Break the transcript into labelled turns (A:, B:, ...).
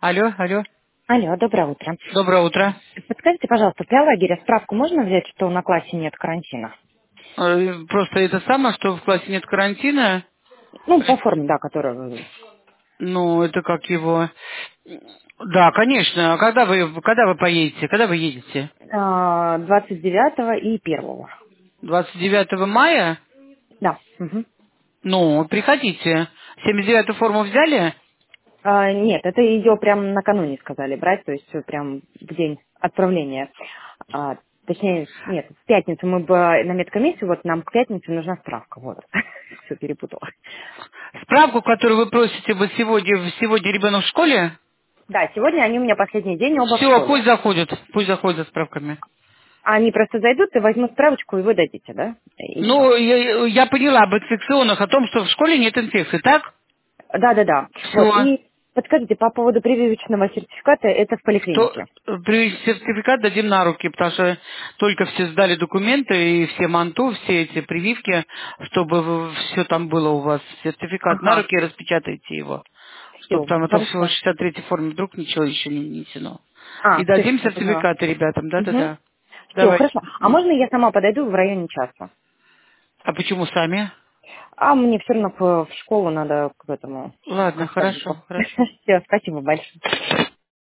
A: Алло, алло.
B: Алло, доброе утро.
A: Доброе утро.
B: Подскажите, пожалуйста, для лагеря справку можно взять, что на классе нет карантина?
A: Просто это самое, что в классе нет карантина.
B: Ну, по форме, да, которая
A: Ну, это как его... Да, конечно. А когда вы поедете? Когда вы едете?
B: 29 и 1.
A: 29 мая?
B: Да. Мгм.
A: Ну, приходите. 79-ю форму взяли?
B: Нет, это ее прям накануне сказали брать, то есть прям в день отправления. Точнее, нет, в пятницу мы бы на медкомиссию, вот нам к пятнице нужна справка, вот. Все перепутала.
A: Справку, которую вы просите вот сегодня ребенок в школе?
B: Да, сегодня они у меня последний день оба в
A: Все,
B: школе.
A: пусть заходят. Пусть заходят за справками.
B: Они просто зайдут и возьмут справочку и вы дадите, да? И все.
A: Ну, я поняла об инфекционных, о том, что в школе нет инфекции, так?
B: Да. Вот.
A: Все.
B: И подскажите, по поводу прививочного сертификата, это в
A: То
B: поликлинике.
A: сертификат дадим на руки, потому что только все сдали документы и все манту, все эти прививки, чтобы все там было у вас. Сертификат на
B: Ага.
A: руки, распечатайте его. Чтобы
B: Все,
A: там это все в
B: хорошо.
A: 63-й форме вдруг ничего еще не внесено. И
B: Все,
A: дадим
B: я поняла.
A: сертификаты ребятам,
B: Угу.
A: да-да-да.
B: Все,
A: Давайте.
B: хорошо. А можно я сама подойду в районе часа?
A: А почему сами?
B: А мне все равно в школу надо к этому
A: Ладно, хорошо,
B: наставнику.
A: хорошо.
B: Все, спасибо большое.